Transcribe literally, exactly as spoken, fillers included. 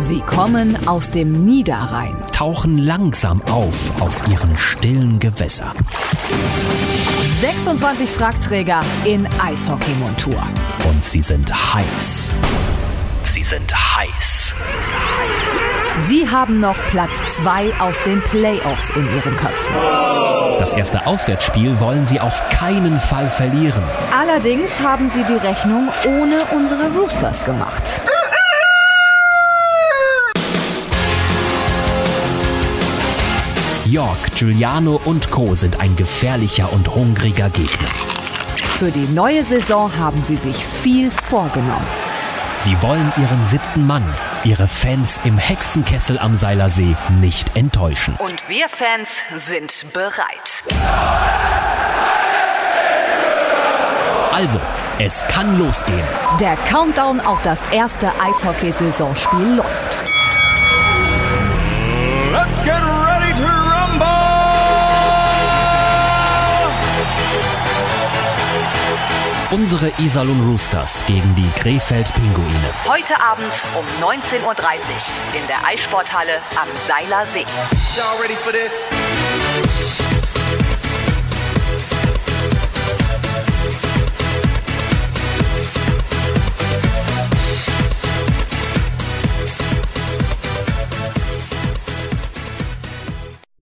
Sie kommen aus dem Niederrhein. Tauchen langsam auf aus ihren stillen Gewässern. sechsundzwanzig Fragträger in Eishockeymontur. Und sie sind heiß. Sie sind heiß. Sie haben noch Platz zwei aus den Playoffs in ihren Köpfen. Das erste Auswärtsspiel wollen sie auf keinen Fall verlieren. Allerdings haben sie die Rechnung ohne unsere Roosters gemacht. York, Giuliano und Co. sind ein gefährlicher und hungriger Gegner. Für die neue Saison haben sie sich viel vorgenommen. Sie wollen ihren siebten Mann, ihre Fans im Hexenkessel am Seilersee, nicht enttäuschen. Und wir Fans sind bereit. Also, es kann losgehen. Der Countdown auf das erste Eishockey-Saisonspiel läuft. Let's get ready to rumble! Unsere Iserlohn Roosters gegen die Krefeld Pinguine. Heute Abend um neunzehn Uhr dreißig in der Eissporthalle am Seilersee. Y'all ready for this?